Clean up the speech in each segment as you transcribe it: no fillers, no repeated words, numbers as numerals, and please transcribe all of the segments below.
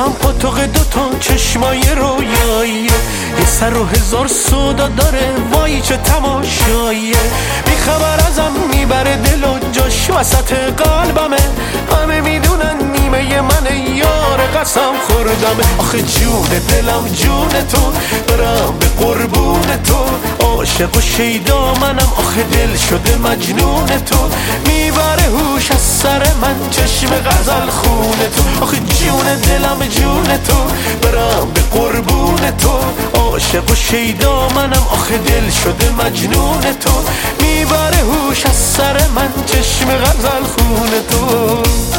دلم پاتوق دوتا چشمای رویاییه، یه سر و هزار سودا داره، وای چه تماشاییه. بیخبر ازم میبره دل و جاش وسط قلبمه، همه میدونن نیمه من یار قسم خوردمه. آخه جون دلم جون تو، برم به قربون تو، عاشق و شیدا منم، آخه دل شده مجنون تو. میبره هوش از سر من چشم غزل خون تو، آخه جون دلم جون تو، برم به قربون تو، عاشق و شیدا منم، آخه دل شده مجنون تو. میبره هوش از سر من چشم غزل خون تو.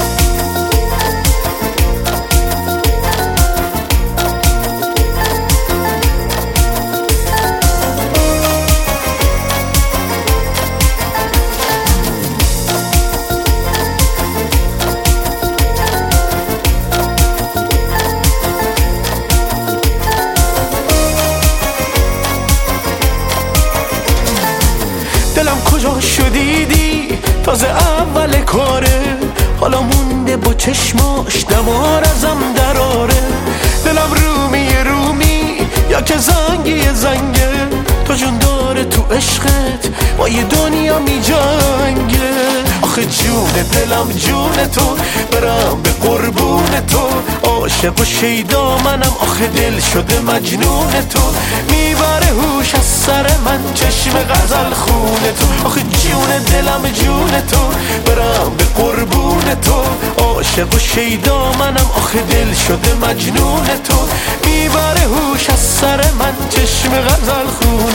دلم کجا شدیدی تازه اول کاره، حالا مونده با چشماش دمار ازم دراره. دلم رومی یا که زنگه، تو جون داره تو عشقت با یه دنیا می جنگه. آخه جون دلم جون تو، برم به قربون تو، عاشق و شیدا منم، آخه دل شده مجنون تو. میبره هوش از سر من چشم غزل خون تو، آخه جون دلم جون تو، برم به قربون تو، عاشق و شیدا منم، آخه دل شده مجنون تو. میبره هوش از سر من چشم غزل خون